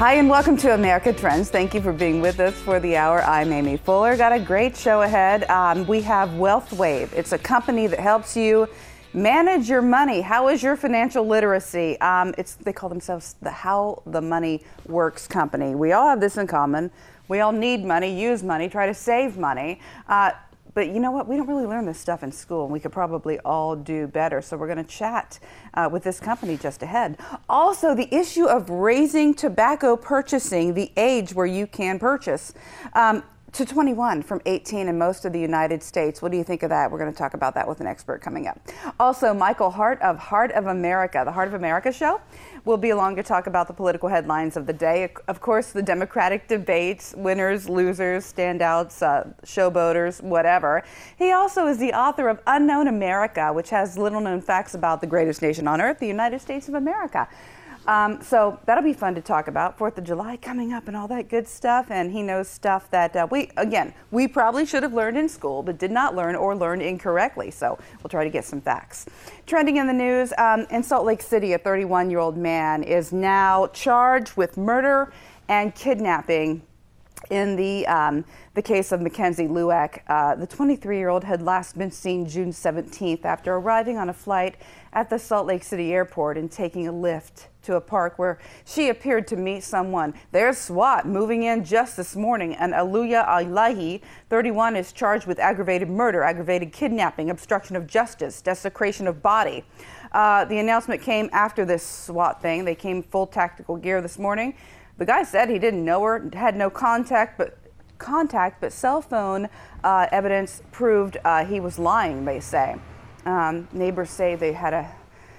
Hi, and welcome to America Trends. Thank you for being with us for the hour. I'm Amy Fuller. Got a great show ahead. We have WealthWave. It's a company that helps you manage your money. How is your financial literacy? They call themselves the How the Money Works company. We all have this in common. We all need money, use money, try to save money. But you know what? We don't really learn this stuff in school, and we could probably all do better. So we're going to chat with this company just ahead. Also, the issue of raising tobacco purchasing, the age where you can purchase, to 21 from 18 in most of the United States. What do you think of that? We're going to talk about that with an expert coming up. Also, Michael Hart of Heart of America, the Heart of America show, will be along to talk about the political headlines of the day. Of course, the Democratic debates, winners, losers, standouts, showboaters, whatever. He also is the author of Unknown America, which has little known facts about the greatest nation on earth, the United States of America. So that'll be fun to talk about. 4th of July coming up and all that good stuff. And he knows stuff that we probably should have learned in school, but did not learn or learned incorrectly. So we'll try to get some facts. Trending in the news, in Salt Lake City, a 31-year-old man is now charged with murder and kidnapping in the case of Mackenzie Lueck. The 23-year-old had last been seen June 17th after arriving on a flight at the Salt Lake City airport and taking a lift to a park where she appeared to meet someone. There's SWAT moving in just this morning, and Aluya Alahi, 31, is charged with aggravated murder, aggravated kidnapping, obstruction of justice, desecration of body. The announcement came after this SWAT thing. They came full tactical gear this morning. The guy said he didn't know her, had no contact, but cell phone evidence proved he was lying, they say. Neighbors say they had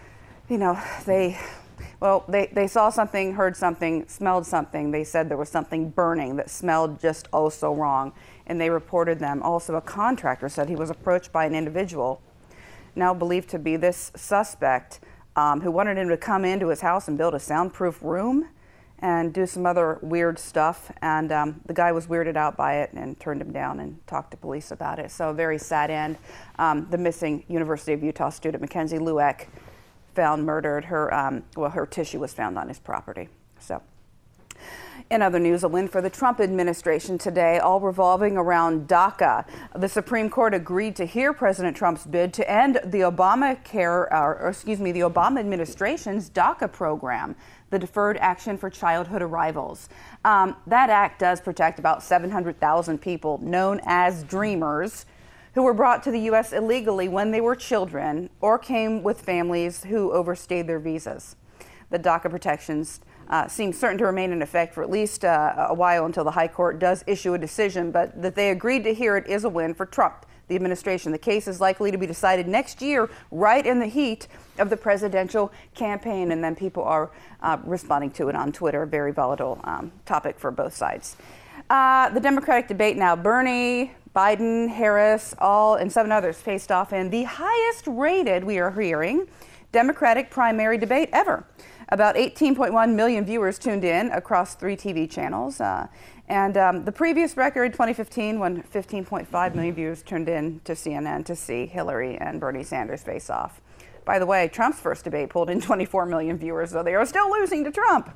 they saw something, heard something, smelled something. They said there was something burning that smelled just oh so wrong, and they reported them. Also, a contractor said he was approached by an individual, now believed to be this suspect, who wanted him to come into his house and build a soundproof room and do some other weird stuff. And the guy was weirded out by it and turned him down and talked to police about it. So very sad end. The missing University of Utah student, Mackenzie Lueck, found murdered. Her tissue was found on his property. So, in other news, a win for the Trump administration today, all revolving around DACA. The Supreme Court agreed to hear President Trump's bid to end the Obama administration's DACA program, the Deferred Action for Childhood Arrivals. That act does protect about 700,000 people known as Dreamers who were brought to the U.S. illegally when they were children or came with families who overstayed their visas. The DACA protections seem certain to remain in effect for at least a while until the High Court does issue a decision, but that they agreed to hear it is a win for Trump, the administration. The case is likely to be decided next year, right in the heat of the presidential campaign, and then people are responding to it on Twitter, a very volatile topic for both sides. The Democratic debate now, Bernie, Biden, Harris, and 7 others faced off in the highest rated, we are hearing, Democratic primary debate ever. About 18.1 million viewers tuned in across 3 TV channels. And the previous record, 2015, when 15.5 million viewers tuned in to CNN to see Hillary and Bernie Sanders face off. By the way, Trump's first debate pulled in 24 million viewers, so they are still losing to Trump.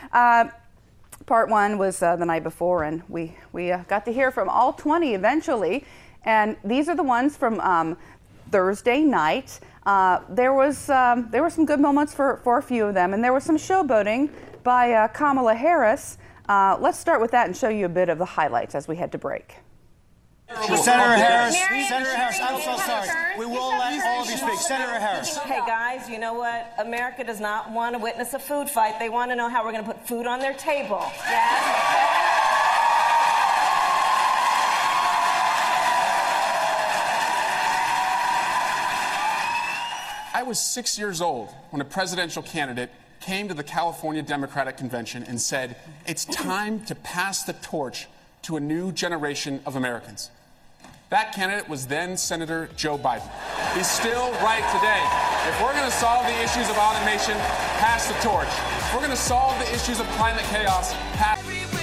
Part 1 was the night before, and we got to hear from all 20 eventually. And these are the ones from Thursday night. There were some good moments for a few of them, and there was some showboating by Kamala Harris. Let's start with that and show you a bit of the highlights as we head to break. Senator Harris, I'm so sorry. We will let all of you speak. Senator Harris. Hey guys, you know what? America does not want to witness a food fight. They want to know how we're going to put food on their table. Yeah? I was 6 years old when a presidential candidate came to the California Democratic Convention and said, "It's time to pass the torch to a new generation of Americans." That candidate was then Senator Joe Biden. He's still right today. If we're going to solve the issues of automation, pass the torch. If we're going to solve the issues of climate chaos, pass.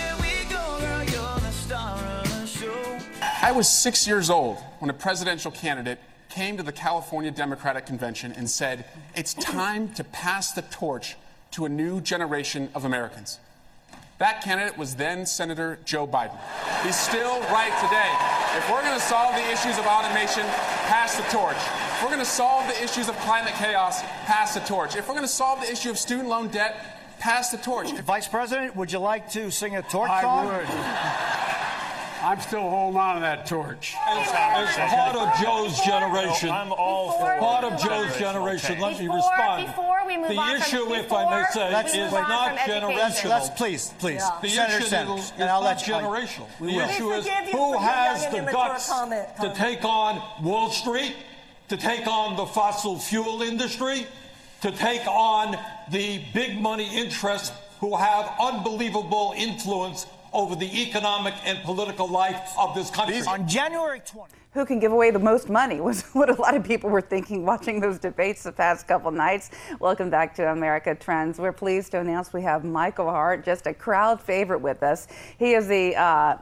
I was 6 years old when a presidential candidate came to the California Democratic Convention and said, "It's time to pass the torch to a new generation of Americans." That candidate was then Senator Joe Biden. He's still right today. If we're going to solve the issues of automation, pass the torch. If we're going to solve the issues of climate chaos, pass the torch. If we're going to solve the issue of student loan debt, pass the torch. Vice President, would you like to sing a torch I song? would. I'm still holding on to that torch. As part of Joe's generation, I'm all for part of Joe's generation, let me respond. Before we move The on issue, from, if I may say, let's is move on not from education. generational. Let's please. The Senator issue Sanders, is and I'll not let you. generational. We The will. issue is forgive you who for has young the and immature guts comment, to Tom. take on Wall Street, to take on the fossil fuel industry, to take on the big money interests who have unbelievable influence over the economic and political life of this country. On January 20th. Who can give away the most money was what a lot of people were thinking watching those debates the past couple nights. Welcome back to America Trends. We're pleased to announce we have Michael Hart, just a crowd favorite with us. He is the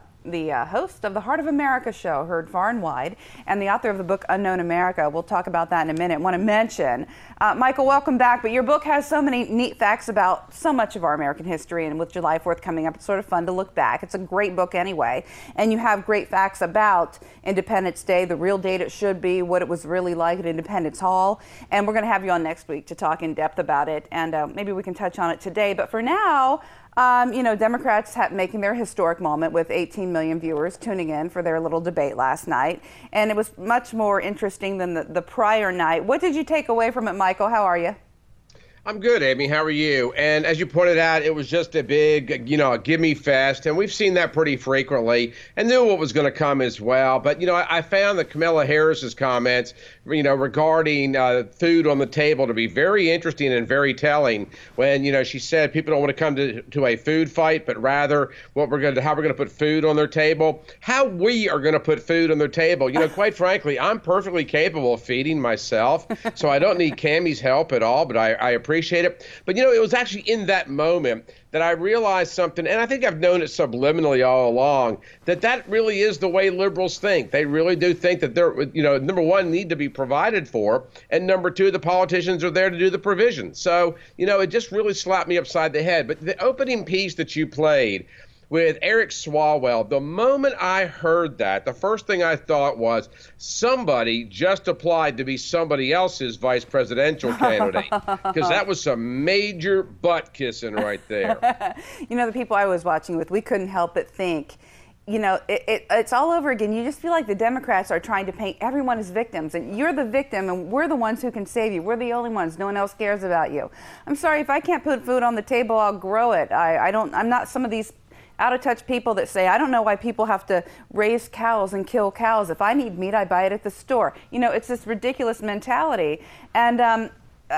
host of the Heart of America show, heard far and wide, and the author of the book Unknown America. We'll talk about that in a minute. Want to mention, Michael, welcome back, but your book has so many neat facts about so much of our American history, and with July 4th coming up, it's sort of fun to look back. It's a great book anyway, and you have great facts about Independence Day, the real date it should be, what it was really like at Independence Hall, and we're going to have you on next week to talk in depth about it, and maybe we can touch on it today, but for now, Democrats making their historic moment with 18 million viewers tuning in for their little debate last night. And it was much more interesting than the prior night. What did you take away from it, Michael? How are you? I'm good, Amy. How are you? And as you pointed out, it was just a big, gimme fest. And we've seen that pretty frequently and knew what was going to come as well. But, I found that Kamala Harris's comments, regarding food on the table to be very interesting and very telling when, she said people don't want to come to a food fight, but rather how we're going to put food on their table, how we are going to put food on their table. Quite frankly, I'm perfectly capable of feeding myself, so I don't need Cammie's help at all, but I appreciate it. But, it was actually in that moment that I realized something, and I think I've known it subliminally all along, that really is the way liberals think. They really do think that they're, number one, need to be provided for, and number two, the politicians are there to do the provision. So, it just really slapped me upside the head. But the opening piece that you played with Eric Swalwell, the moment I heard that, the first thing I thought was somebody just applied to be somebody else's vice presidential candidate, because that was some major butt kissing right there. The people I was watching with, we couldn't help but think, it's all over again. You just feel like the Democrats are trying to paint everyone as victims, and you're the victim, and we're the ones who can save you. We're the only ones. No one else cares about you. I'm sorry, if I can't put food on the table, I'll grow it. I'm not some of these out-of-touch people that say, I don't know why people have to raise cows and kill cows. If I need meat, I buy it at the store. It's this ridiculous mentality. And,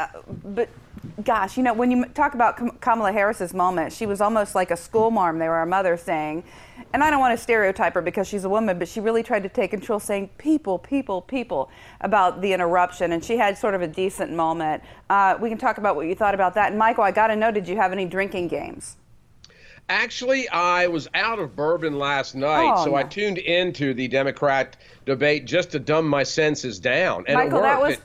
but gosh, when you talk about Kamala Harris's moment, she was almost like a school marm there, our mother saying, and I don't want to stereotype her because she's a woman, but she really tried to take control, saying people, people, people about the interruption. And she had sort of a decent moment. We can talk about what you thought about that. And Michael, I got to know, did you have any drinking games? Actually, I was out of bourbon last night, so I tuned into the Democrat debate just to dumb my senses down. And Michael, that was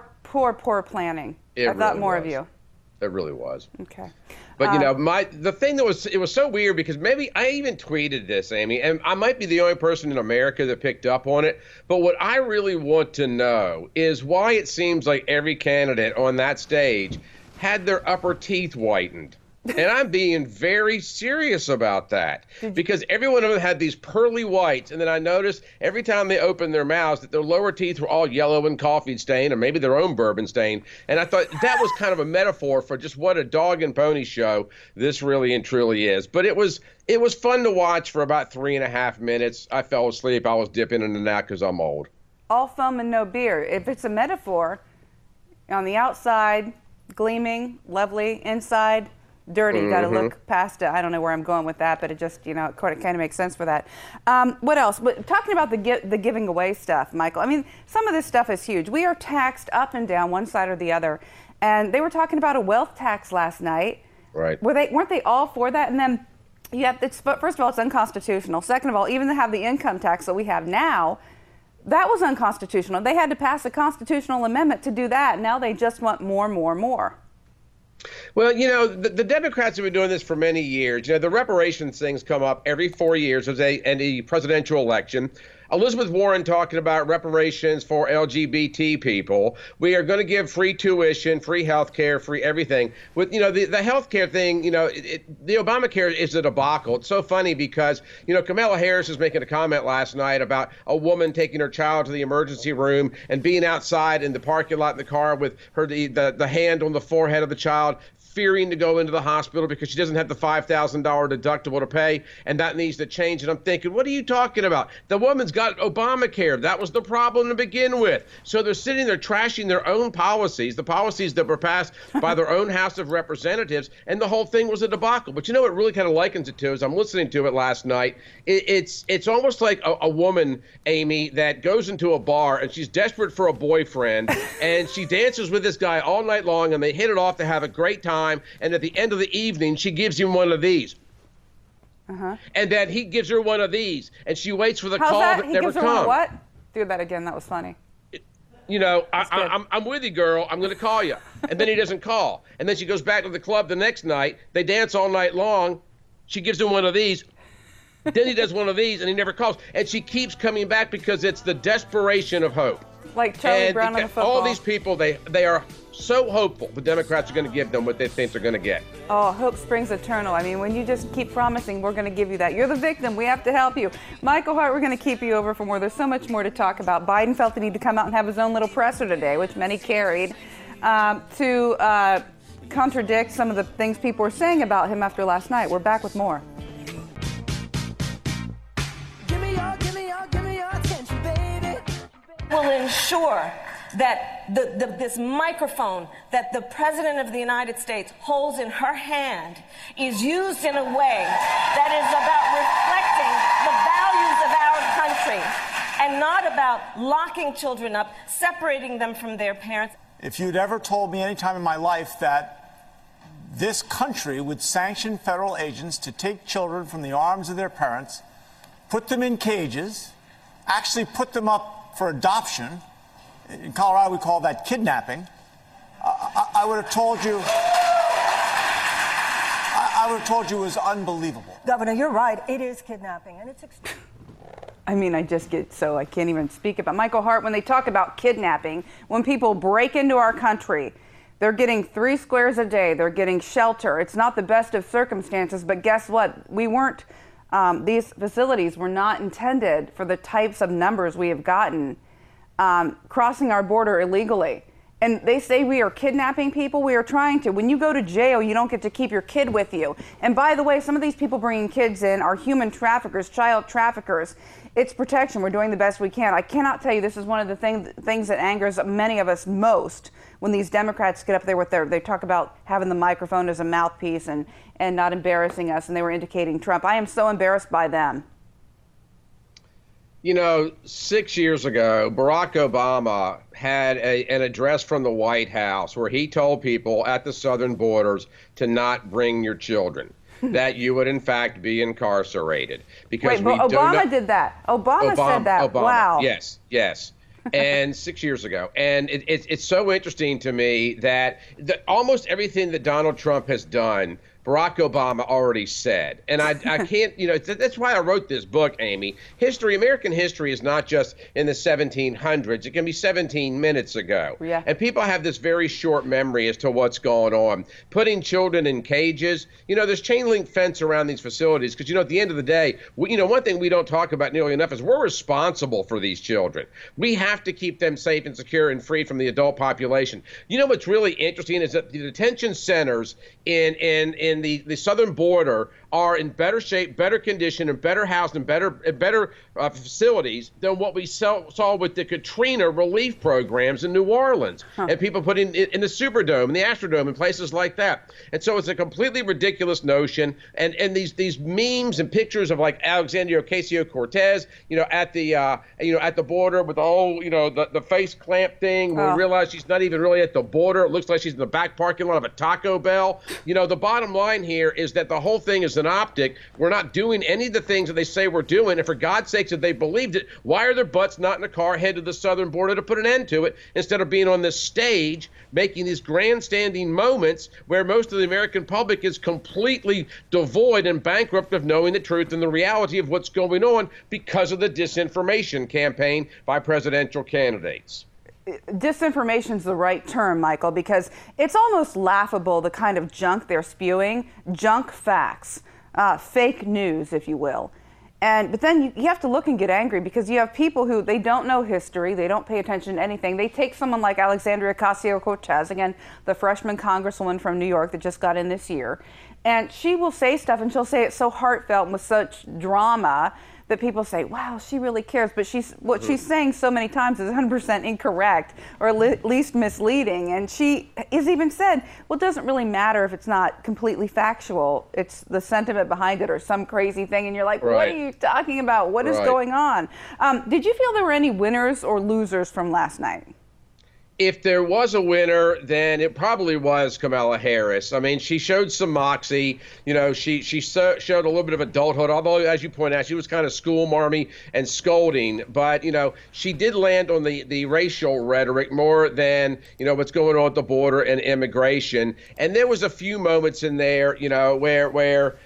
poor planning. I thought really more was. of you. It really was. Okay. But, the thing it was so weird because maybe I even tweeted this, Amy, and I might be the only person in America that picked up on it. But what I really want to know is why it seems like every candidate on that stage had their upper teeth whitened. And I'm being very serious about that because every one of them had these pearly whites. And then I noticed every time they opened their mouths that their lower teeth were all yellow and coffee stained or maybe their own bourbon stain. And I thought that was kind of a metaphor for just what a dog and pony show this really and truly is. But it was fun to watch for about 3.5 minutes. I fell asleep. I was dipping in and out because I'm old. All foam and no beer. If it's a metaphor, on the outside, gleaming, lovely, inside, dirty. You got to look past it. I don't know where I'm going with that, but it just, it kind of makes sense for that. What else? Talking about the giving away stuff, Michael. I mean, some of this stuff is huge. We are taxed up and down, one side or the other. And they were talking about a wealth tax last night. Right. Weren't they all for that? And then, first of all, it's unconstitutional. Second of all, even to have the income tax that we have now, that was unconstitutional. They had to pass a constitutional amendment to do that. Now they just want more. Well, the Democrats have been doing this for many years. The reparations things come up every 4 years as a presidential election. Elizabeth Warren talking about reparations for LGBT people. We are going to give free tuition, free health care, free everything. With, the health care thing, the Obamacare is a debacle. It's so funny because, Kamala Harris was making a comment last night about a woman taking her child to the emergency room and being outside in the parking lot in the car with her the hand on the forehead of the child, fearing to go into the hospital because she doesn't have the $5,000 deductible to pay, and that needs to change. And I'm thinking, what are you talking about? The woman's got Obamacare. That was the problem to begin with. So they're sitting there trashing their own policies, the policies that were passed by their own House of Representatives, and the whole thing was a debacle. But what really kind of likens it to, as I'm listening to it last night, it's almost like a woman, Amy, that goes into a bar and she's desperate for a boyfriend, and she dances with this guy all night long, and they hit it off to have a great time. And at the end of the evening, she gives him one of these. And then he gives her one of these, and she waits for the call that never comes. He gives her one of what? Do that again. That was funny. I'm with you, girl. I'm going to call you. And then he doesn't call. And then she goes back to the club the next night. They dance all night long. She gives him one of these. Then he does one of these, and he never calls. And she keeps coming back because it's the desperation of hope. Like Charlie Brown on the football. All these people, they are so hopeful the Democrats are going to give them what they think they're going to get. Oh, hope springs eternal. I mean, when you just keep promising we're going to give you that. You're the victim. We have to help you. Michael Hart, we're going to keep you over for more. There's so much more to talk about. Biden felt the need to come out and have his own little presser today, which many carried, to contradict some of the things people were saying about him after last night. We're back with more. Will ensure that this microphone that the President of the United States holds in her hand is used in a way that is about reflecting the values of our country and not about locking children up, separating them from their parents. If you'd ever told me any time in my life that this country would sanction federal agents to take children from the arms of their parents, put them in cages, actually put them up for adoption. In Colorado, we call that kidnapping. I would have told you. I would have told you it was unbelievable. Governor, you're right. It is kidnapping, and it's extreme. I mean, I can't even speak about Michael Hart. When they talk about kidnapping, when people break into our country, they're getting 3 squares a day. They're getting shelter. It's not the best of circumstances, but guess what? We weren't. These facilities were not intended for the types of numbers we have gotten crossing our border illegally. And they say we are kidnapping people. We are trying to. When you go to jail, you don't get to keep your kid with you. And by the way, some of these people bringing kids in are human traffickers, child traffickers. It's protection. We're doing the best we can. I cannot tell you, this is one of the things that angers many of us most when these Democrats get up there with they talk about having the microphone as a mouthpiece and not embarrassing us, and they were indicating Trump. I am so embarrassed by them. 6 years ago, Barack Obama had an address from the White House where he told people at the southern borders to not bring your children, that you would in fact be incarcerated. Because Obama did that. Obama said that. Obama, wow. Yes. And 6 years ago. And it's so interesting to me that almost everything that Donald Trump has done, Barack Obama already said. And I can't, that's why I wrote this book, Amy. American history is not just in the 1700s. It can be 17 minutes ago. Yeah. And people have this very short memory as to what's going on. Putting children in cages. There's chain link fence around these facilities because, at the end of the day, one thing we don't talk about nearly enough is we're responsible for these children. We have to keep them safe and secure and free from the adult population. What's really interesting is that the detention centers in the southern border are in better shape, better condition, and better housed and better facilities than what we saw with the Katrina relief programs in New Orleans and people putting in the Superdome and the Astrodome and places like that. And so it's a completely ridiculous notion. And these memes and pictures of like Alexandria Ocasio-Cortez, at the border with the whole, the face clamp thing. We realize she's not even really at the border. It looks like she's in the back parking lot of a Taco Bell. The bottom line line here is that the whole thing is an optic. We're not doing any of the things that they say we're doing. And for God's sakes, if they believed it, why are their butts not in a car headed to the southern border to put an end to it instead of being on this stage making these grandstanding moments where most of the American public is completely devoid and bankrupt of knowing the truth and the reality of what's going on because of the disinformation campaign by presidential candidates. Disinformation is the right term, Michael, because it's almost laughable the kind of junk they're spewing, junk facts, fake news, if you will. But then you have to look and get angry because you have people who, they don't know history, they don't pay attention to anything. They take someone like Alexandria Ocasio-Cortez, again, the freshman congresswoman from New York that just got in this year, and she will say stuff and she'll say it so heartfelt and with such drama that people say, wow, she really cares. But what she's saying so many times is 100% incorrect or at least misleading. And she has even said, well, it doesn't really matter if it's not completely factual. It's the sentiment behind it or some crazy thing. And you're like, what are you talking about? What is going on? Did you feel there were any winners or losers from last night? If there was a winner, then it probably was Kamala Harris. I mean, she showed some moxie. You know, she showed a little bit of adulthood, although, as you point out, she was kind of school-marmy and scolding. But, you know, she did land on the racial rhetoric more than, you know, what's going on at the border and immigration. And there was a few moments in there, you know, where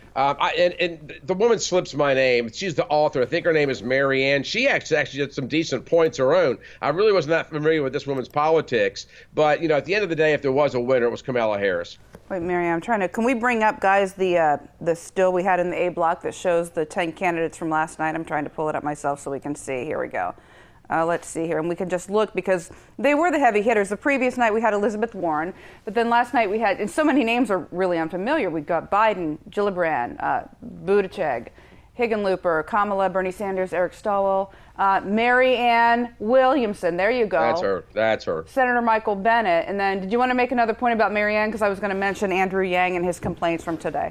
and the woman slips my name. She's the author. I think her name is Mary Ann. She actually did some decent points of her own. I really wasn't that familiar with this woman's politics. But, you know, at the end of the day, if there was a winner, it was Kamala Harris. Wait, Mary Ann, can we bring up, guys, the still we had in the A block that shows the 10 candidates from last night? I'm trying to pull it up myself so we can see. Here we go. Let's see here. And we can just look because they were the heavy hitters. The previous night we had Elizabeth Warren, but then last night we had, and so many names are really unfamiliar. We got Biden, Gillibrand, Buttigieg, Hickenlooper, Kamala, Bernie Sanders, Eric Stowell, Mary Ann Williamson. There you go. That's her. Senator Michael Bennet. And then did you want to make another point about Mary Ann? Because I was going to mention Andrew Yang and his complaints from today.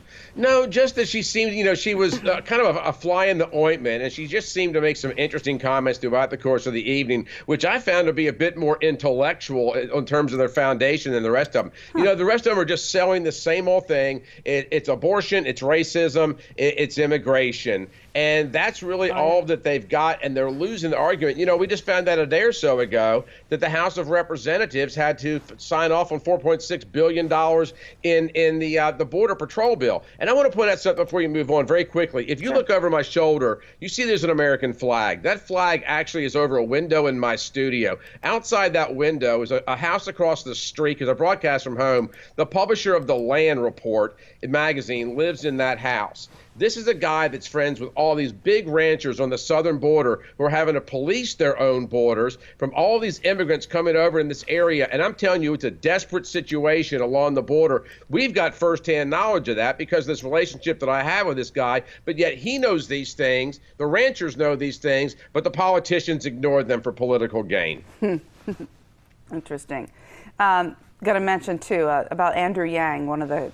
No, just that she seemed, you know, she was kind of a fly in the ointment, and she just seemed to make some interesting comments throughout the course of the evening, which I found to be a bit more intellectual in terms of their foundation than the rest of them. You know, the rest of them are just selling the same old thing. It's abortion, it's racism, it's immigration. And that's really all that they've got, and they're losing the argument. You know, we just found out a day or so ago that the House of Representatives had to sign off on $4.6 billion in the Border Patrol bill. And I want to point out something before you move on very quickly. If you look over my shoulder, you see there's an American flag. That flag actually is over a window in my studio. Outside that window is a house across the street, because I broadcast from home. The publisher of the Land Report magazine lives in that house. This is a guy that's friends with all these big ranchers on the southern border who are having to police their own borders from all these immigrants coming over in this area. And I'm telling you, it's a desperate situation along the border. We've got firsthand knowledge of that because of this relationship that I have with this guy. But yet he knows these things. The ranchers know these things, but the politicians ignore them for political gain. Interesting. Got to mention, too, about Andrew Yang, one of the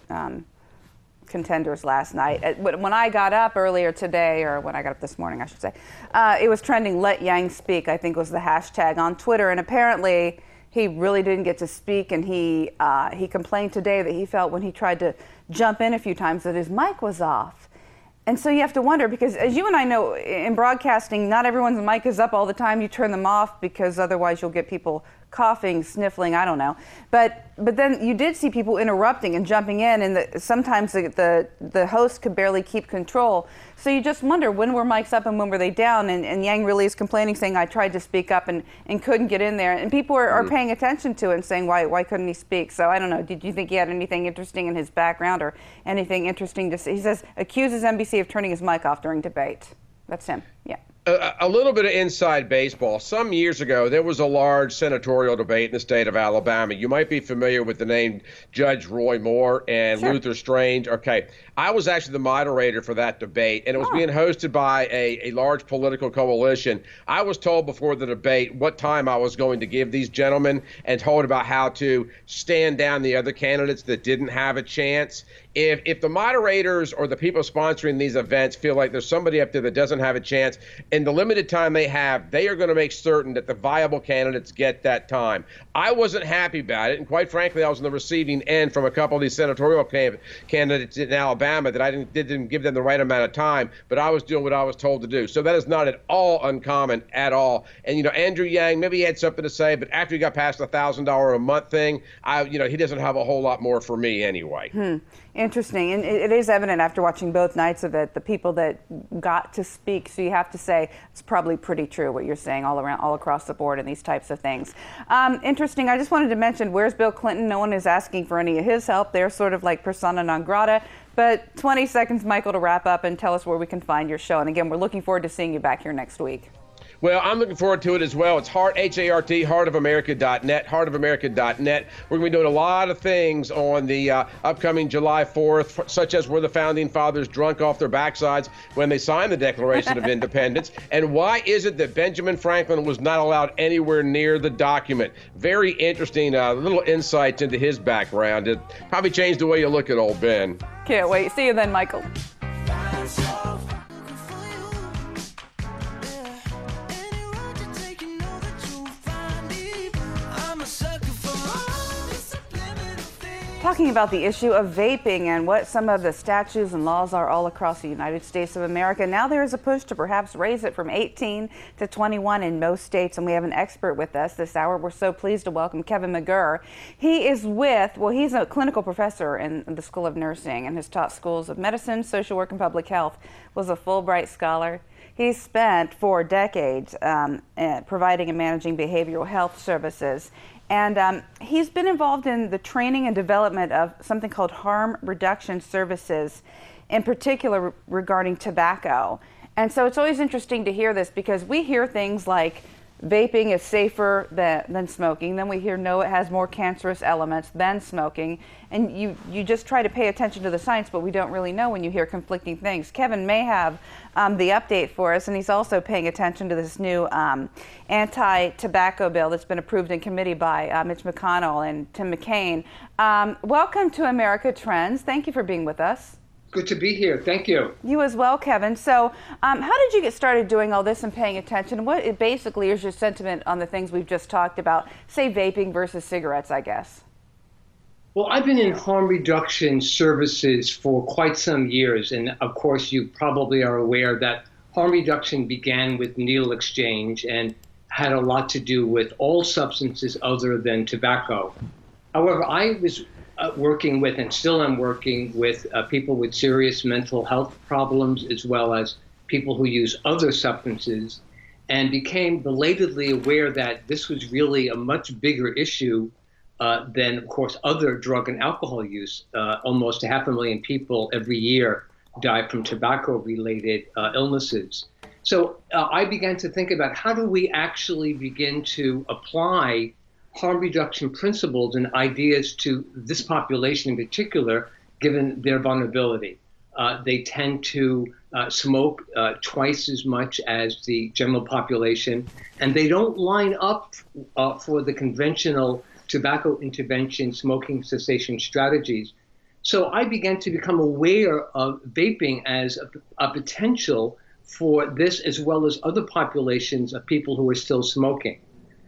contenders last night. When I got up earlier today, or when I got up this morning, I should say, it was trending "Let Yang Speak," I think was the hashtag on Twitter, and apparently he really didn't get to speak, and he complained today that he felt when he tried to jump in a few times that his mic was off. And so you have to wonder, because as you and I know, in broadcasting, not everyone's mic is up all the time. You turn them off because otherwise you'll get people coughing, sniffling, I don't know. But then you did see people interrupting and jumping in, and sometimes the host could barely keep control. So you just wonder, when were mics up and when were they down? And Yang really is complaining, saying, I tried to speak up and couldn't get in there. And people are paying attention to it and saying, why couldn't he speak? So I don't know. Did you think he had anything interesting in his background or anything interesting to say? He says, accuses NBC of turning his mic off during debate. That's him. Yeah. A little bit of inside baseball. Some years ago, there was a large senatorial debate in the state of Alabama. You might be familiar with the name Judge Roy Moore and Luther Strange. Okay. I was actually the moderator for that debate, and it was being hosted by a large political coalition. I was told before the debate what time I was going to give these gentlemen and told about how to stand down the other candidates that didn't have a chance. If the moderators or the people sponsoring these events feel like there's somebody up there that doesn't have a chance, in the limited time they have, they are going to make certain that the viable candidates get that time. I wasn't happy about it, and quite frankly, I was on the receiving end from a couple of these senatorial candidates in Alabama that I didn't give them the right amount of time, but I was doing what I was told to do. So that is not at all uncommon at all. And, Andrew Yang, maybe he had something to say, but after he got past the $1,000 a month thing, he doesn't have a whole lot more for me anyway. Interesting. And it is evident after watching both nights of it, the people that got to speak. So you have to say it's probably pretty true what you're saying all across the board in these types of things. Interesting. I just wanted to mention, where's Bill Clinton? No one is asking for any of his help. They're sort of like persona non grata. But 20 seconds, Michael, to wrap up and tell us where we can find your show. And again, we're looking forward to seeing you back here next week. Well, I'm looking forward to it as well. It's Heart, H-A-R-T, heartofamerica.net, heartofamerica.net. We're going to be doing a lot of things on the upcoming July 4th, such as were the Founding Fathers drunk off their backsides when they signed the Declaration of Independence, and why is it that Benjamin Franklin was not allowed anywhere near the document? Very interesting little insights into his background. It probably changed the way you look at old Ben. Can't wait. See you then, Michael. Talking about the issue of vaping and what some of the statutes and laws are all across the United States of America. Now there is a push to perhaps raise it from 18 to 21 in most states, and we have an expert with us this hour. We're so pleased to welcome Kevin McGurr. He is he's a clinical professor in the School of Nursing and has taught schools of medicine, social work, and public health, was a Fulbright scholar. He's spent 4 decades providing and managing behavioral health services. And he's been involved in the training and development of something called harm reduction services, in particular regarding tobacco. And so it's always interesting to hear this because we hear things like vaping is safer than smoking. Then we hear, no, it has more cancerous elements than smoking. And you just try to pay attention to the science, but we don't really know when you hear conflicting things. Kevin may have the update for us, and he's also paying attention to this new anti-tobacco bill that's been approved in committee by Mitch McConnell and Tim McCain. Welcome to America Trends. Thank you for being with us. Good to be here. Thank you. You as well, Kevin. So how did you get started doing all this and paying attention? What basically is your sentiment on the things we've just talked about, say vaping versus cigarettes, I guess? Well, I've been in harm reduction services for quite some years. And of course, you probably are aware that harm reduction began with needle exchange and had a lot to do with all substances other than tobacco. However, I was working with and still am working with people with serious mental health problems as well as people who use other substances, and became belatedly aware that this was really a much bigger issue than, of course, other drug and alcohol use. Almost 500,000 people every year die from tobacco-related illnesses. So I began to think about how do we actually begin to apply harm reduction principles and ideas to this population in particular, given their vulnerability. They tend to smoke twice as much as the general population, and they don't line up for the conventional tobacco intervention smoking cessation strategies. So I began to become aware of vaping as a potential for this as well as other populations of people who are still smoking.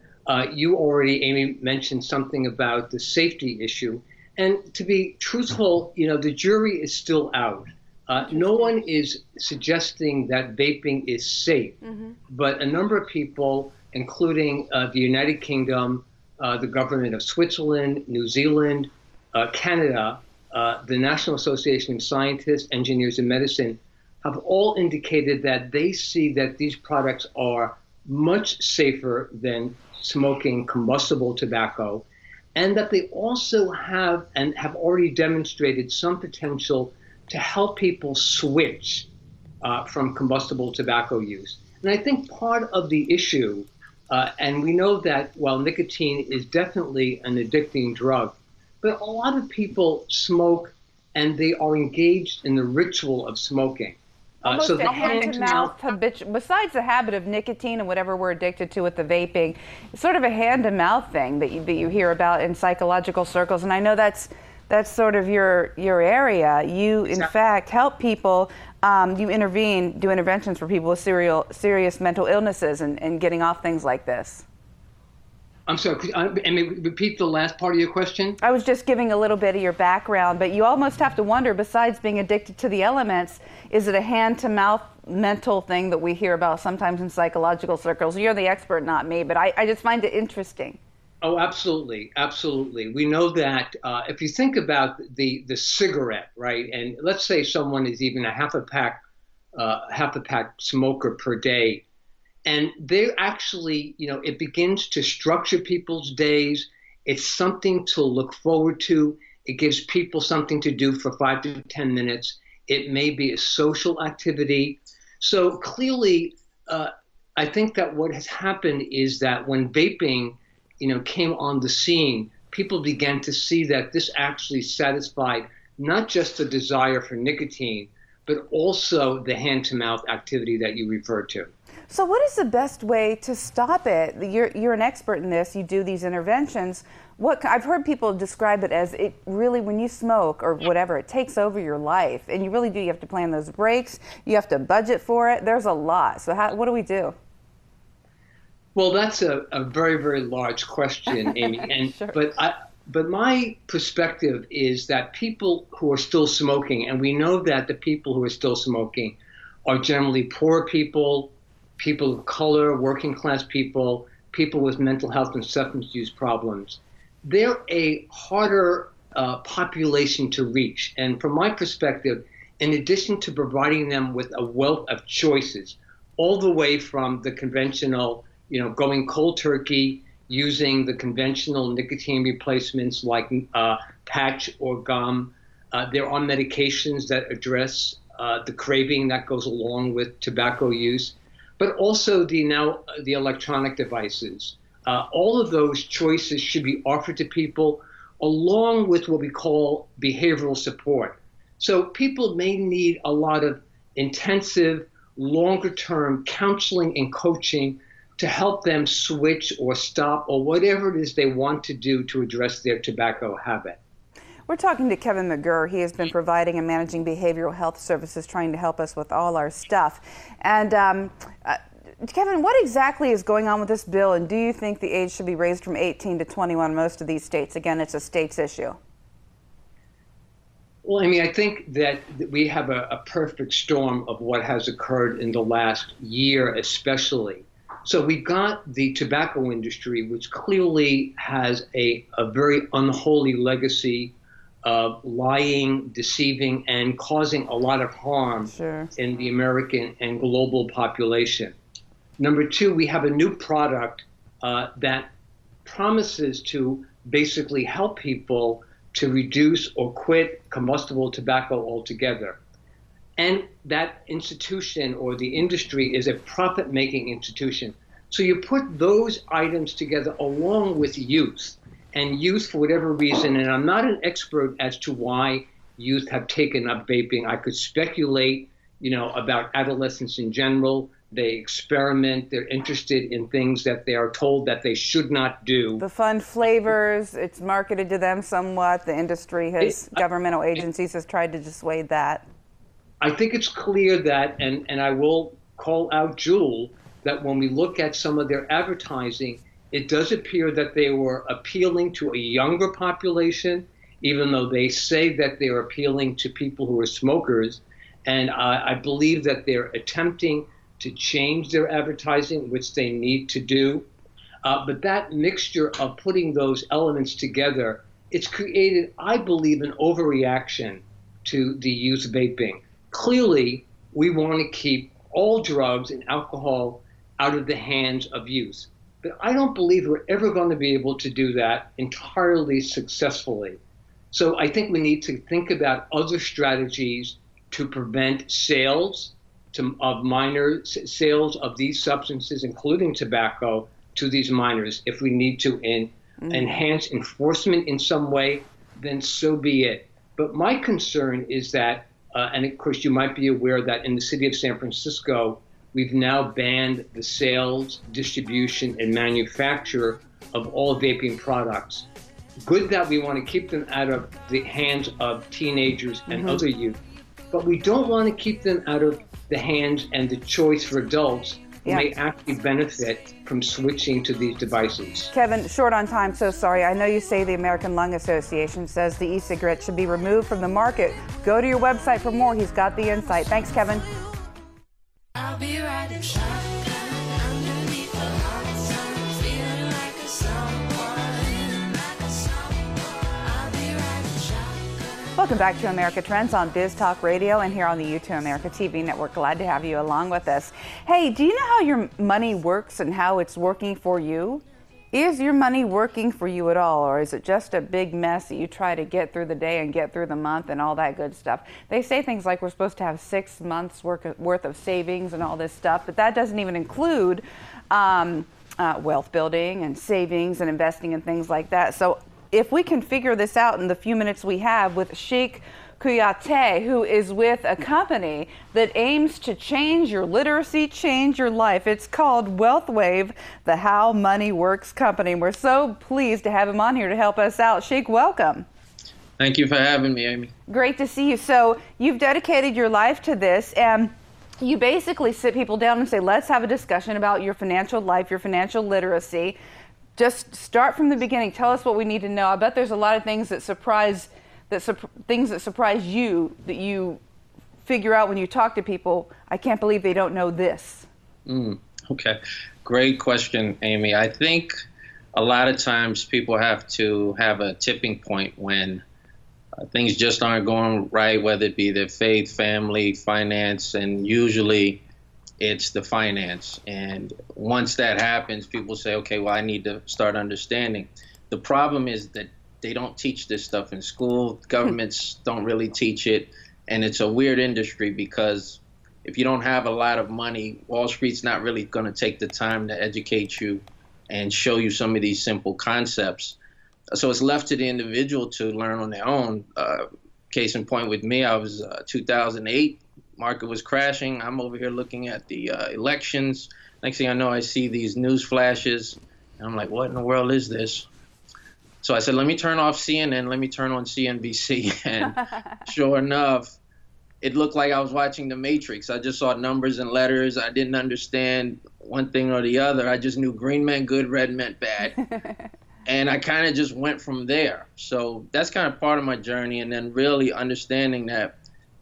You already, Amy, mentioned something about the safety issue. And to be truthful, the jury is still out. No one is suggesting that vaping is safe, but a number of people, including the United Kingdom, the government of Switzerland, New Zealand, Canada, the National Association of Scientists, Engineers, and Medicine, have all indicated that they see that these products are much safer than smoking combustible tobacco, and that they also have and have already demonstrated some potential to help people switch from combustible tobacco use. And I think part of the issue, and we know that while nicotine is definitely an addicting drug, but a lot of people smoke and they are engaged in the ritual of smoking. Almost a hand-to-mouth habitual. Besides the habit of nicotine and whatever we're addicted to with the vaping, it's sort of a hand-to-mouth thing that you hear about in psychological circles. And I know that's that's sort of your area. You, in fact, help people. You do interventions for people with serious mental illnesses and getting off things like this. I'm sorry, could you repeat the last part of your question? I was just giving a little bit of your background, but you almost have to wonder, besides being addicted to the elements, is it a hand-to-mouth mental thing that we hear about sometimes in psychological circles? You're the expert, not me, but I just find it interesting. Oh, absolutely, absolutely. We know that if you think about the cigarette, right, and let's say someone is even a half a pack smoker per day, and they actually, it begins to structure people's days. It's something to look forward to. It gives people something to do for 5 to 10 minutes. It may be a social activity. So clearly, I think that what has happened is that when vaping, came on the scene, people began to see that this actually satisfied not just the desire for nicotine, but also the hand-to-mouth activity that you referred to. So what is the best way to stop it? You're an expert in this. You do these interventions. I've heard people describe it as it really, when you smoke or whatever, it takes over your life. And you really do. You have to plan those breaks. You have to budget for it. There's a lot. So what do we do? Well, that's a very, very large question, Amy. And Sure. But my perspective is that people who are still smoking, and we know that the people who are still smoking are generally poor people, people of color, working class people, people with mental health and substance use problems. They're a harder population to reach. And from my perspective, in addition to providing them with a wealth of choices, all the way from the conventional, going cold turkey, using the conventional nicotine replacements like patch or gum. There are medications that address the craving that goes along with tobacco use, but also the electronic devices. All of those choices should be offered to people along with what we call behavioral support. So people may need a lot of intensive, longer-term counseling and coaching to help them switch or stop or whatever it is they want to do to address their tobacco habit. We're talking to Kevin McGurr. He has been providing and managing behavioral health services, trying to help us with all our stuff. And Kevin, what exactly is going on with this bill, and do you think the age should be raised from 18 to 21 in most of these states? Again, it's a states issue. Well, I think that we have a perfect storm of what has occurred in the last year especially. So we got the tobacco industry, which clearly has a very unholy legacy of lying, deceiving, and causing a lot of harm in the American and global population. Number two, we have a new product that promises to basically help people to reduce or quit combustible tobacco altogether. And that institution or the industry is a profit-making institution. So you put those items together along with youth, and youth for whatever reason, and I'm not an expert as to why youth have taken up vaping. I could speculate, about adolescents in general. They experiment, they're interested in things that they are told that they should not do. The fun flavors, it's marketed to them somewhat. The industry governmental agencies has tried to dissuade that. I think it's clear that, and I will call out Juul, that when we look at some of their advertising, it does appear that they were appealing to a younger population, even though they say that they're appealing to people who are smokers. And I believe that they're attempting to change their advertising, which they need to do. But that mixture of putting those elements together, it's created, I believe, an overreaction to the youth vaping. Clearly, we want to keep all drugs and alcohol out of the hands of youth. But I don't believe we're ever going to be able to do that entirely successfully. So I think we need to think about other strategies to prevent sales of minors, sales of these substances, including tobacco, to these minors. If we need to enhance enforcement in some way, then so be it. But my concern is that, and of course you might be aware that in the city of San Francisco, we've now banned the sales, distribution, and manufacture of all vaping products. good that we want to keep them out of the hands of teenagers and other youth, but we don't want to keep them out of the hands and the choice for adults who may actually benefit from switching to these devices. Kevin, short on time, so sorry. I know you say the American Lung Association says the e-cigarette should be removed from the market. Go to your website for more. He's got the insight. Thanks, Kevin. I'll be riding shotgun underneath the hot sun, feeling like a someone, I'll be riding shotgun. Welcome back to America Trends on Biz Talk Radio and here on the U2 America TV network. Glad to have you along with us. Hey, do you know how your money works and how it's working for you? Is your money working for you at all, or is it just a big mess that you try to get through the day and get through the month and all that good stuff? They say things like we're supposed to have 6 months worth of savings and all this stuff, but that doesn't even include wealth building and savings and investing and things like that. So if we can figure this out in the few minutes we have with Sheikh Kouyaté, who is with a company that aims to change your literacy, change your life. It's called WealthWave, the How Money Works company. We're so pleased to have him on here to help us out. Sheikh, welcome. Thank you for having me, Amy. Great to see you. So you've dedicated your life to this, and you basically sit people down and say, let's have a discussion about your financial life, your financial literacy. Just start from the beginning. Tell us what we need to know. I bet there's a lot of things that surprise you that you figure out when you talk to people. I can't believe they don't know this. Okay. Great question, Amy. I think a lot of times people have to have a tipping point when things just aren't going right, whether it be their faith, family, finance, and usually it's the finance. And once that happens, people say, okay, well, I need to start understanding. The problem is that they don't teach this stuff in school. Governments don't really teach it. And it's a weird industry because if you don't have a lot of money, Wall Street's not really going to take the time to educate you and show you some of these simple concepts. So it's left to the individual to learn on their own. Case in point with me, I was 2008, market was crashing. I'm over here looking at the elections. Next thing I know, I see these news flashes. And I'm like, what in the world is this? So I said, let me turn off CNN, let me turn on CNBC. And sure enough, it looked like I was watching The Matrix. I just saw numbers and letters. I didn't understand one thing or the other. I just knew green meant good, red meant bad. And I kind of just went from there. So that's kind of part of my journey. And then really understanding that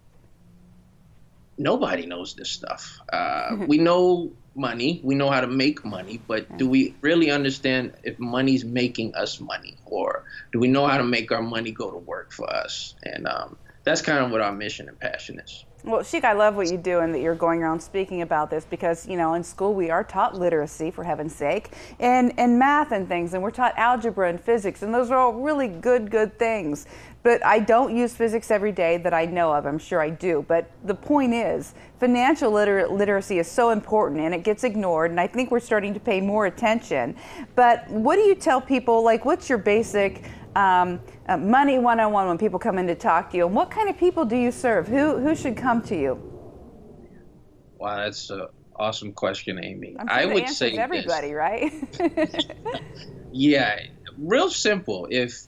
nobody knows this stuff. We know money, we know how to make money, but do we really understand if money's making us money, or do we know how to make our money go to work for us? And that's kind of what our mission and passion is. Well, Sheikh, I love what you do and that you're going around speaking about this because, you know, in school we are taught literacy, for heaven's sake, and math and things, and we're taught algebra and physics, and those are all really good things. But I don't use physics every day that I know of. I'm sure I do. But the point is, financial literacy is so important, and it gets ignored, and I think we're starting to pay more attention. But what do you tell people, like, what's your basic money one-on-one when people come in to talk to you? And what kind of people do you serve? Who should come to you? Wow, that's an awesome question, Amy. I'm sure I the would answer's say everybody, this. Right? Yeah, real simple. If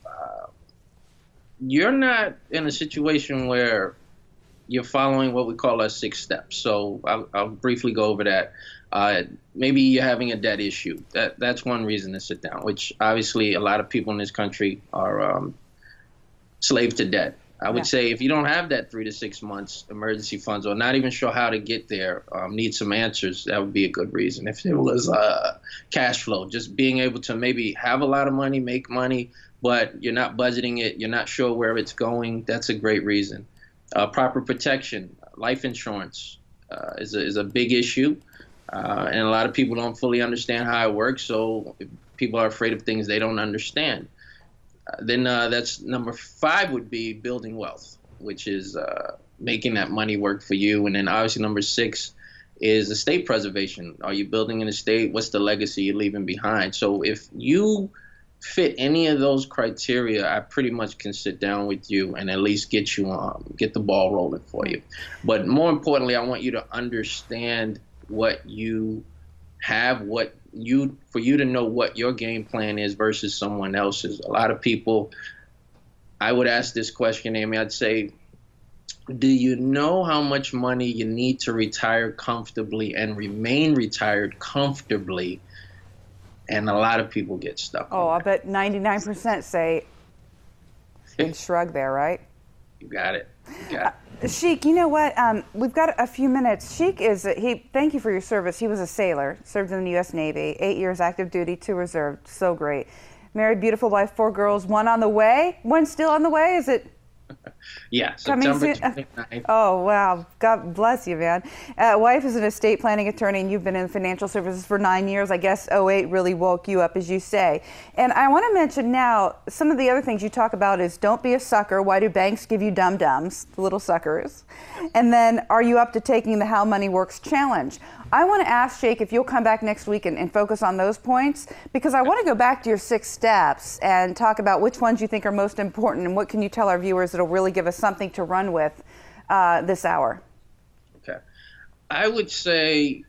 you're not in a situation where you're following what we call our 6 steps, so I'll briefly go over that. Maybe you're having a debt issue. That's one reason to sit down, which obviously a lot of people in this country are slave to debt. I would say if you don't have that 3 to 6 months emergency funds, or not even sure how to get there, need some answers, that would be a good reason. If it was cash flow, just being able to maybe have a lot of money, make money, but you're not budgeting it, you're not sure where it's going, that's a great reason. Proper protection, life insurance is a big issue, and a lot of people don't fully understand how it works, so people are afraid of things they don't understand. Then that's number 5 would be building wealth, which is making that money work for you. And then obviously number 6 is estate preservation. Are you building an estate? What's the legacy you're leaving behind? So if you fit any of those criteria, I pretty much can sit down with you and at least get the ball rolling for you. But more importantly, I want you to understand what you have, what for you to know what your game plan is versus someone else's. A lot of people, I would ask this question, Amy, I'd say, do you know how much money you need to retire comfortably and remain retired comfortably? And a lot of people get stuck. Oh, I bet 99% say, and shrug there, right? You got it. You got it. Sheik, you know what? We've got a few minutes. Sheik thank you for your service. He was a sailor, served in the U.S. Navy, 8 years active duty, 2 reserve. So great. Married, beautiful wife, 4 girls, 1 on the way. 1 still on the way? Is it? Yeah, September 29th. Oh, wow. God bless you, man. Wife is an estate planning attorney, and you've been in financial services for 9 years. I guess '08 really woke you up, as you say. And I want to mention now, some of the other things you talk about is don't be a sucker. Why do banks give you dum-dums, the little suckers? And then, are you up to taking the How Money Works challenge? I want to ask Sheik if you'll come back next week and focus on those points, because I want to go back to your 6 steps and talk about which ones you think are most important and what can you tell our viewers that'll really give us something to run with this hour. Okay. I would say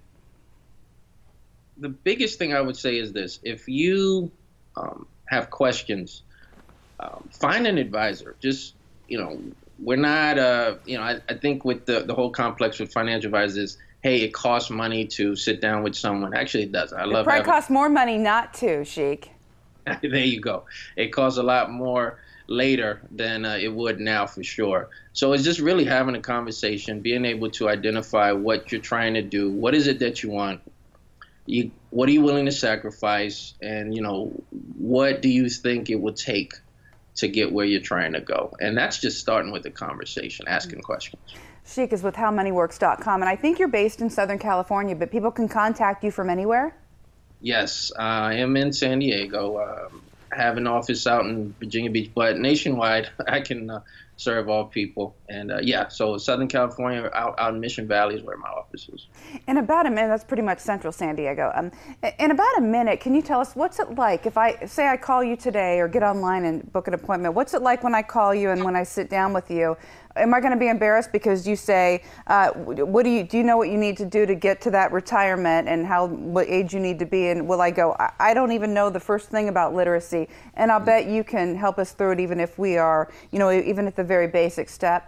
the biggest thing I would say is this. If you have questions, find an advisor. Just, we're not, I think with the whole complex with financial advisors, hey, it costs money to sit down with someone. Actually, it doesn't. It probably costs more money not to, Sheik. There you go. It costs a lot more later than it would now, for sure. So it's just really having a conversation, being able to identify what you're trying to do. What is it that you want? What are you willing to sacrifice? And, what do you think it would take to get where you're trying to go? And that's just starting with the conversation, asking questions. Sheik is with HowMoneyWorks.com, and I think you're based in Southern California, but people can contact you from anywhere? Yes, I am in San Diego. I have an office out in Virginia Beach, but nationwide, I can serve all people. And so Southern California, out in Mission Valley is where my office is. In about a minute, that's pretty much central San Diego. In about a minute, can you tell us what's it like if I call you today or get online and book an appointment? What's it like when I call you and when I sit down with you? Am I going to be embarrassed because you say, do you know what you need to do to get to that retirement and what age you need to be? And will I go, I don't even know the first thing about literacy. And I'll bet you can help us through it even if we are, even at the very basic step.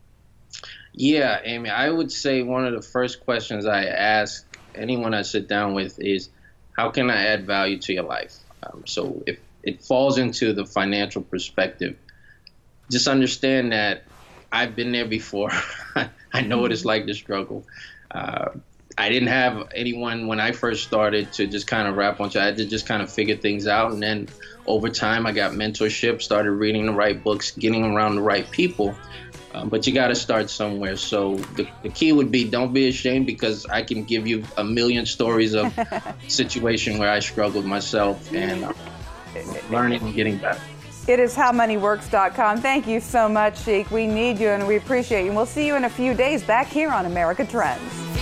Yeah, Amy, I would say one of the first questions I ask anyone I sit down with is, how can I add value to your life? So if it falls into the financial perspective, just understand that I've been there before. I know what it's like to struggle. I didn't have anyone when I first started to just kind of rap on. I had to just kind of figure things out. And then over time, I got mentorship, started reading the right books, getting around the right people. But you got to start somewhere. So the key would be, don't be ashamed, because I can give you a million stories of situation where I struggled myself and learning and getting better. It is HowMoneyWorks.com. Thank you so much, Sheik. We need you and we appreciate you. And we'll see you in a few days back here on America Trends.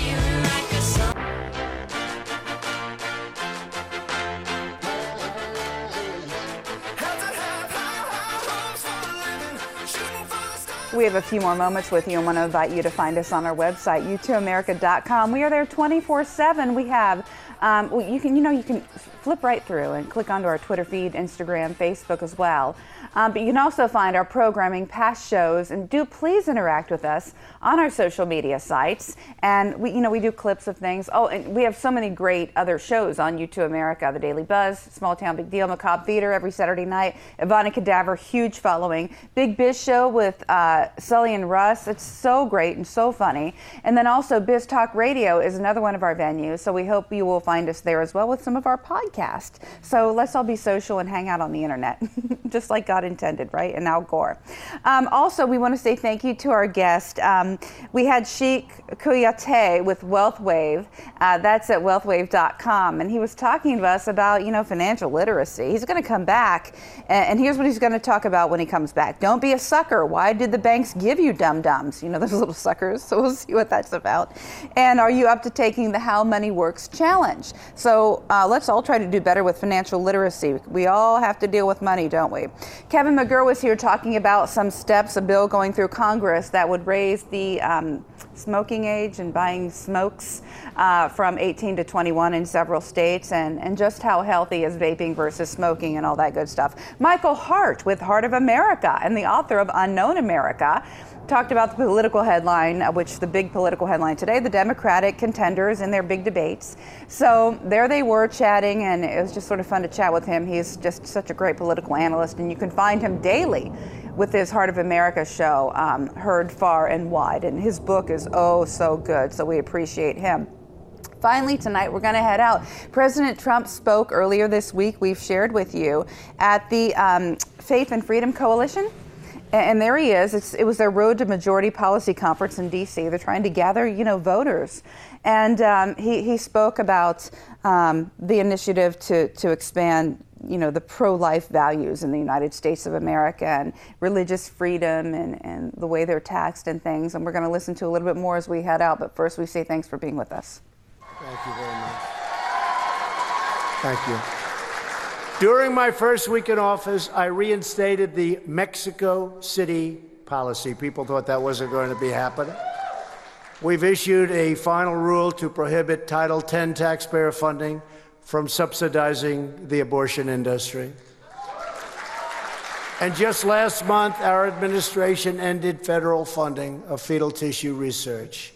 We have a few more moments with you and want to invite you to find us on our website, u2america.com. We are there 24/7. We have, you can flip right through and click onto our Twitter feed, Instagram, Facebook as well. But you can also find our programming, past shows, and do please interact with us on our social media sites. And we do clips of things. Oh, and we have so many great other shows on U2 America: The Daily Buzz, Small Town Big Deal, Macabre Theater every Saturday night, Ivana Cadaver, huge following, Big Biz Show with Sully and Russ. It's so great and so funny. And then also Biz Talk Radio is another one of our venues. So we hope you will find us there as well with some of our podcasts. So let's all be social and hang out on the internet, just like God intended, right? And Al Gore. Also, we want to say thank you to our guest. We had Sheik Kouyaté with WealthWave. That's at wealthwave.com. And he was talking to us about, financial literacy. He's going to come back, and here's what he's going to talk about when he comes back. Don't be a sucker. Why did the banks give you dum-dums? Those little suckers. So we'll see what that's about. And are you up to taking the How Money Works challenge? So let's all try to do better with financial literacy. We all have to deal with money, don't we? Kevin McGurr was here talking about some steps, a bill going through Congress that would raise the smoking age and buying smokes from 18 to 21 in several states, and just how healthy is vaping versus smoking and all that good stuff. Michael Hart with Heart of America and the author of Unknown America talked about the political headline, which the big political headline today, the Democratic contenders in their big debates. So there they were chatting, and it was just sort of fun to chat with him. He's just such a great political analyst, and you can find him daily with his Heart of America show, heard far and wide. And his book is oh so good, so we appreciate him. Finally, tonight we're going to head out. President Trump spoke earlier this week, we've shared with you, at the Faith and Freedom Coalition. And there he is. It was their Road to Majority Policy Conference in D.C. They're trying to gather, voters. And he spoke about the initiative to expand, the pro-life values in the United States of America and religious freedom and the way they're taxed and things. And we're going to listen to a little bit more as we head out. But first, we say thanks for being with us. Thank you very much. Thank you. During my first week in office, I reinstated the Mexico City policy. People thought that wasn't going to be happening. We've issued a final rule to prohibit Title X taxpayer funding from subsidizing the abortion industry. And just last month, our administration ended federal funding of fetal tissue research.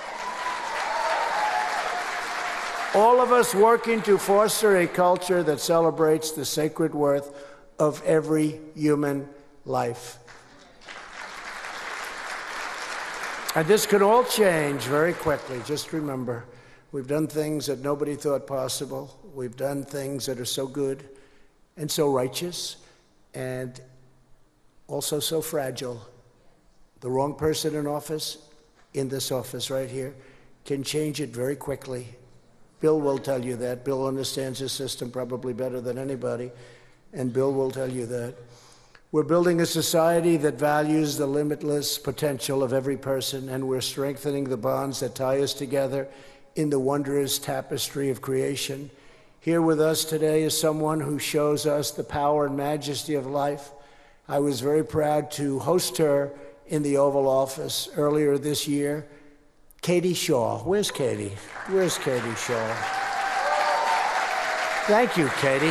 All of us working to foster a culture that celebrates the sacred worth of every human life. And this can all change very quickly. Just remember, we've done things that nobody thought possible. We've done things that are so good and so righteous and also so fragile. The wrong person in office, in this office right here, can change it very quickly. Bill will tell you that. Bill understands his system probably better than anybody, and Bill will tell you that. We're building a society that values the limitless potential of every person, and we're strengthening the bonds that tie us together in the wondrous tapestry of creation. Here with us today is someone who shows us the power and majesty of life. I was very proud to host her in the Oval Office earlier this year. Katie Shaw. Where's Katie? Where's Katie Shaw? Thank you, Katie.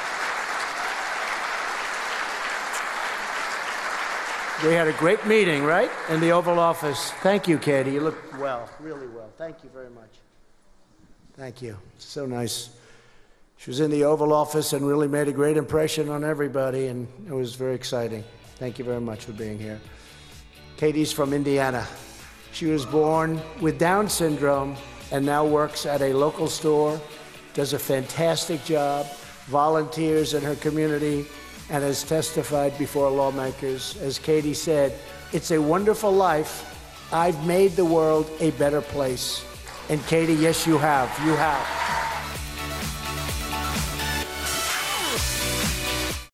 We had a great meeting, right? In the Oval Office. Thank you, Katie. You look well, really well. Thank you very much. Thank you. So nice. She was in the Oval Office and really made a great impression on everybody, and it was very exciting. Thank you very much for being here. Katie's from Indiana. She was born with Down syndrome and now works at a local store, does a fantastic job, volunteers in her community, and has testified before lawmakers. As Katie said, it's a wonderful life. I've made the world a better place. And Katie, yes, you have. You have.